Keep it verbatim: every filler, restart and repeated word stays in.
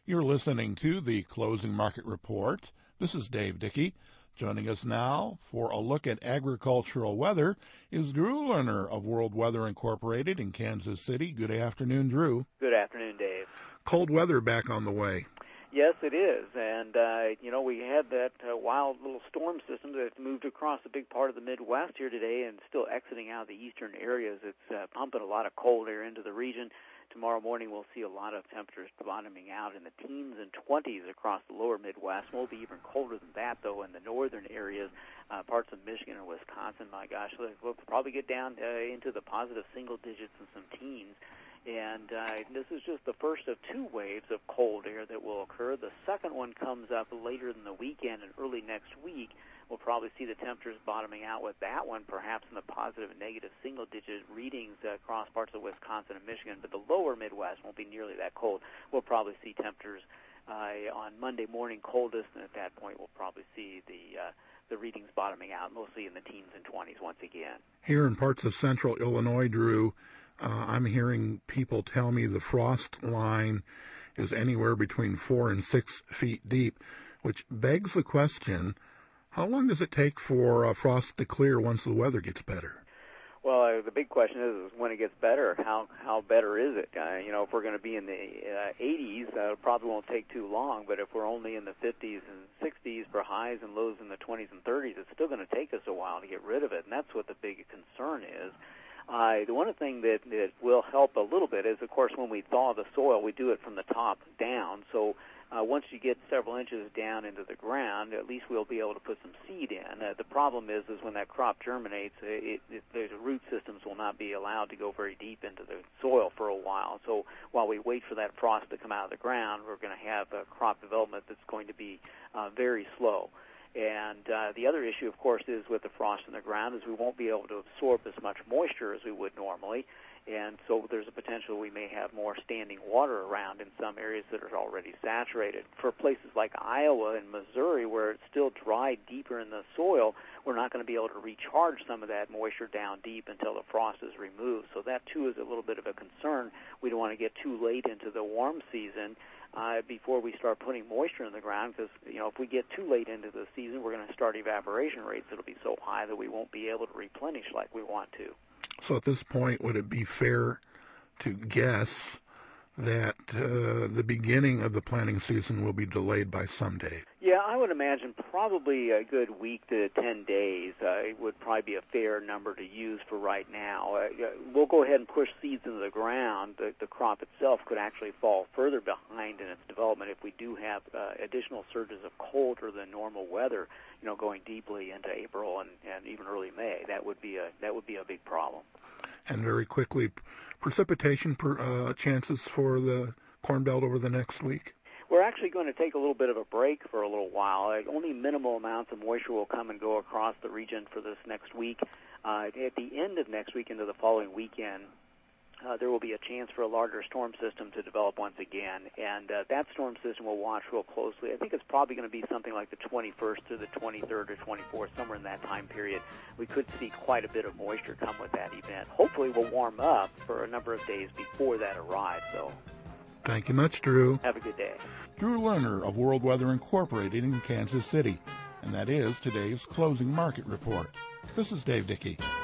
You're listening to the Closing Market Report. This is Dave Dickey. Joining us now for a look at agricultural weather is Drew Lerner of World Weather Incorporated in Kansas City. Good afternoon, Drew. Good afternoon, Dave. Cold weather back on the way. Yes, it is. And, uh, you know, we had that uh, wild little storm system that moved across a big part of the Midwest here today and still exiting out of the eastern areas. It's uh, pumping a lot of cold air into the region. Tomorrow morning we'll see a lot of temperatures bottoming out in the teens and twenties across the lower Midwest. We'll be even colder than that, though, in the northern areas, uh, parts of Michigan and Wisconsin. My gosh, we'll probably get down uh, into the positive single digits and some teens. And uh, this is just the first of two waves of cold air that will occur. The second one comes up later in the weekend and early next week. We'll probably see the temperatures bottoming out with that one, perhaps in the positive and negative single-digit readings uh, across parts of Wisconsin and Michigan. But the lower Midwest won't be nearly that cold. We'll probably see temperatures uh, on Monday morning coldest, and at that point we'll probably see the uh, the readings bottoming out, mostly in the teens and twenties once again. Here in parts of central Illinois, Drew, uh, I'm hearing people tell me the frost line is anywhere between four and six feet deep, which begs the question, how long does it take for uh, frost to clear once the weather gets better? Well, uh, the big question is, is when it gets better, how how better is it? Uh, you know, if we're going to be in the uh, eighties, uh, it probably won't take too long. But if we're only in the fifties and sixties for highs and lows in the twenties and thirties, it's still going to take us a while to get rid of it. And that's what the big concern is. Uh, the one thing that, that will help a little bit is, of course, when we thaw the soil, we do it from the top down. So Uh, once you get several inches down into the ground, at least we'll be able to put some seed in. Uh, the problem is, is when that crop germinates, it, it, the root systems will not be allowed to go very deep into the soil for a while. So while we wait for that frost to come out of the ground, we're going to have a crop development that's going to be uh, very slow. And uh, the other issue, of course, is with the frost in the ground is we won't be able to absorb as much moisture as we would normally. And so there's a potential we may have more standing water around in some areas that are already saturated. For places like Iowa and Missouri, where it's still dry deeper in the soil, we're not going to be able to recharge some of that moisture down deep until the frost is removed. So that, too, is a little bit of a concern. We don't want to get too late into the warm season uh, before we start putting moisture in the ground, because, you know, if we get too late into the season, we're going to start evaporation rates that'll be so high that we won't be able to replenish like we want to. So at this point, would it be fair to guess that uh, the beginning of the planting season will be delayed by some day? Yeah, I would imagine probably a good week to ten days uh, would probably be a fair number to use for right now. Uh, we'll go ahead and push seeds into the ground. The, the crop itself could actually fall further behind in its development if we do have uh, additional surges of colder than normal weather, you know, going deeply into April and, and even early May. That would be a that would be a big problem. And very quickly, precipitation per, uh, chances for the Corn Belt over the next week? We're actually going to take a little bit of a break for a little while. Uh, only minimal amounts of moisture will come and go across the region for this next week. Uh, at the end of next week into the following weekend, uh, there will be a chance for a larger storm system to develop once again, and uh, that storm system will watch real closely. I think it's probably going to be something like the twenty-first to the twenty-third or twenty-fourth, somewhere in that time period. We could see quite a bit of moisture come with that event. Hopefully we'll warm up for a number of days before that arrives, though. Thank you much, Drew. Have a good day. Drew Lerner of World Weather Incorporated in Kansas City. And that is today's Closing Market Report. This is Dave Dickey.